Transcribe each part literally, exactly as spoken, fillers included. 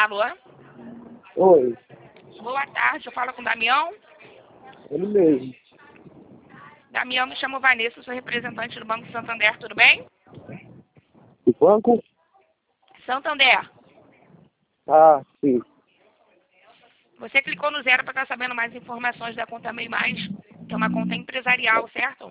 Alô? Oi, Boa tarde, eu falo com o Damião. ele mesmo. Damião, me chamo Vanessa, sou representante do Banco Santander, tudo bem? O banco? Santander, Ah, sim. você clicou no zero para estar sabendo mais informações da conta Mei Mais, que é uma conta empresarial, certo?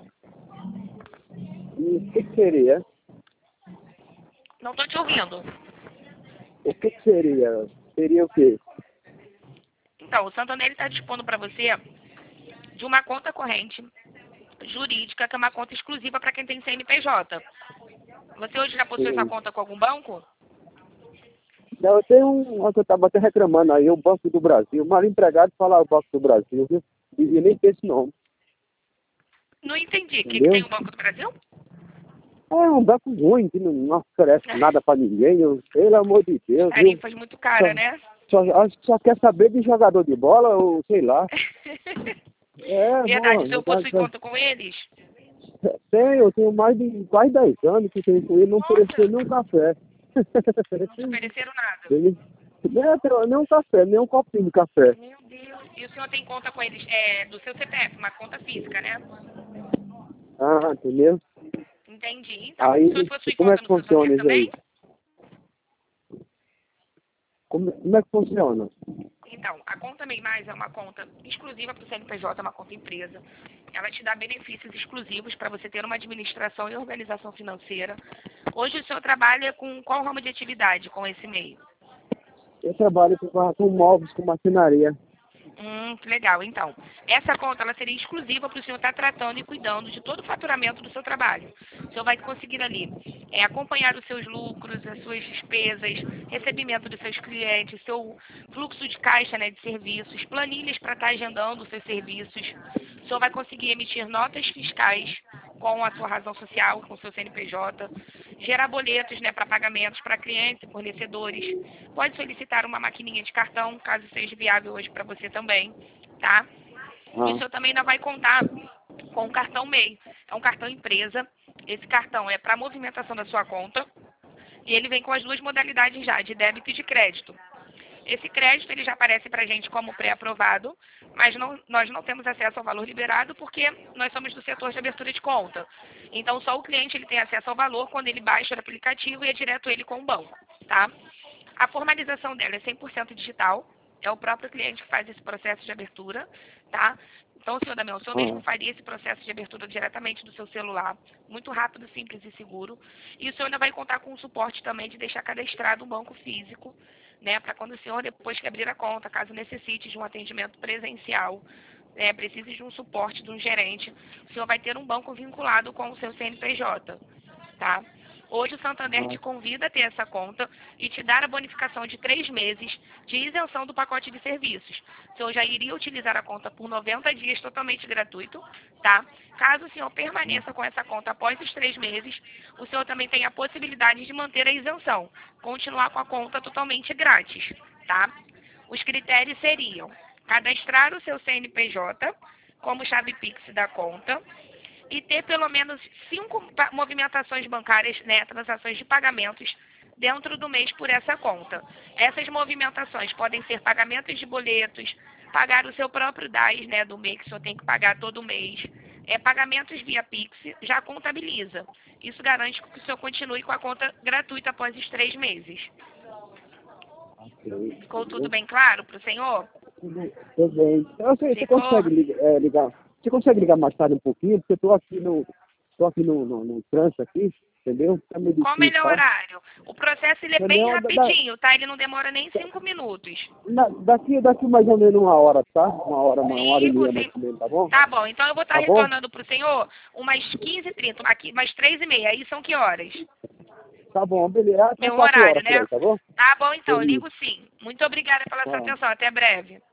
E o que, que seria? Não estou te ouvindo. O que, que seria? Seria o quê? Então, o Santander está dispondo para você de uma conta corrente jurídica, que é uma conta exclusiva para quem tem C N P J. Você hoje já possui essa Sim. conta com algum banco? Não, eu tenho um, eu estava até reclamando aí, o Banco do Brasil. Mal empregado falar o Banco do Brasil, viu? E, e nem tem esse nome, Não entendi. O que, que tem entendeu? o Banco do Brasil? É um banco ruim, que não, não oferece nada pra ninguém, eu, pelo amor de Deus, viu? Tarifas muito Só, caras, né? só, acho que só quer saber de jogador de bola, ou sei lá. É, Verdade, o senhor bom, possui conta com eles? tenho, eu tenho mais de quase dez anos que tenho com ele, não ofereceu Nossa, nem um café. não te ofereceram nada. Ele, nem, até- nem um café, nem um copinho de café. Meu Deus. E o senhor tem conta com eles é, do seu C P F, uma conta física, né? Ah, entendeu? Entendi. Então, o senhor Aí, possui como é conta que no Santander funciona isso aí? também? Como, como é que funciona? Então, a conta Mei Mais é uma conta exclusiva para o C N P J, é uma conta empresa. Ela te dá benefícios exclusivos para você ter uma administração e organização financeira. Hoje o senhor trabalha com qual ramo de atividade com esse meio? Eu trabalho com, com móveis, com maquinaria. Hum, que legal. Então, essa conta ela seria exclusiva para o senhor estar tratando e cuidando de todo o faturamento do seu trabalho. O senhor vai conseguir ali é, acompanhar os seus lucros, as suas despesas, recebimento dos seus clientes, seu fluxo de caixa, né, de serviços, planilhas para estar agendando os seus serviços. O senhor vai conseguir emitir notas fiscais com a sua razão social, com o seu C N P J, gerar boletos, né, para pagamentos para clientes e fornecedores. Pode solicitar uma maquininha de cartão, caso seja viável hoje para você também, tá? E o Ah, senhor também ainda vai contar com o cartão Mei. É um cartão empresa. Esse cartão é para movimentação da sua conta e ele vem com as duas modalidades já, de débito e de crédito. Esse crédito ele já aparece para a gente como pré-aprovado, mas não- nós não temos acesso ao valor liberado porque nós somos do setor de abertura de conta. Então, só o cliente ele tem acesso ao valor quando ele baixa o aplicativo e é direto ele com o banco, tá? A formalização dela é cem por cento digital, é o próprio cliente que faz esse processo de abertura, tá? Então, senhor Damião, o senhor mesmo ah, faria esse processo de abertura diretamente do seu celular, muito rápido, simples e seguro. E o senhor ainda vai contar com o suporte também de deixar cadastrado um banco físico, né, para quando o senhor, depois que abrir a conta, caso necessite de um atendimento presencial, né, precise de um suporte de um gerente, o senhor vai ter um banco vinculado com o seu C N P J, tá? Hoje o Santander te ah, convida a ter essa conta e te dar a bonificação de três meses de isenção do pacote de serviços. O senhor já iria utilizar a conta por noventa dias totalmente gratuito, tá? Caso o senhor permaneça com essa conta após os três meses, o senhor também tem a possibilidade de manter a isenção, continuar com a conta totalmente grátis, tá? Os critérios seriam cadastrar o seu C N P J como chave Pix da conta e ter pelo menos cinco pa- movimentações bancárias, né, transações de pagamentos dentro do mês por essa conta. Essas movimentações podem ser pagamentos de boletos, pagar o seu próprio D A S, né, do mês que o senhor tem que pagar todo mês, é, pagamentos via Pix, já contabiliza. Isso garante que o senhor continue com a conta gratuita após os três meses. ok. Ficou tudo Entendeu? bem claro para o senhor? Tudo tudo bem. Então, você, você Ficou? consegue ligar, é, ligar? Você consegue ligar mais tarde um pouquinho? Porque eu tô aqui no, tô aqui no, no, no trânsito aqui, entendeu? Tá meio Qual o difícil, melhor tá? horário? O processo ele é bem Entendeu? Da, da, rapidinho, tá? Ele não demora nem cinco minutos. da- daqui, daqui mais ou menos uma hora, tá? Uma hora, uma, uma hora e Ligo, meia mais sim. ou menos, tá bom? Tá bom, então eu vou estar Tá bom? retornando pro senhor umas quinze e trinta, aqui, umas três e meia. Aí são que horas? Tá bom, beleza. Até Meu quatro horário, horas por né? aí, tá bom? Tá bom, então, eu Isso. ligo sim. Muito obrigada pela sua Tá. atenção. Até breve.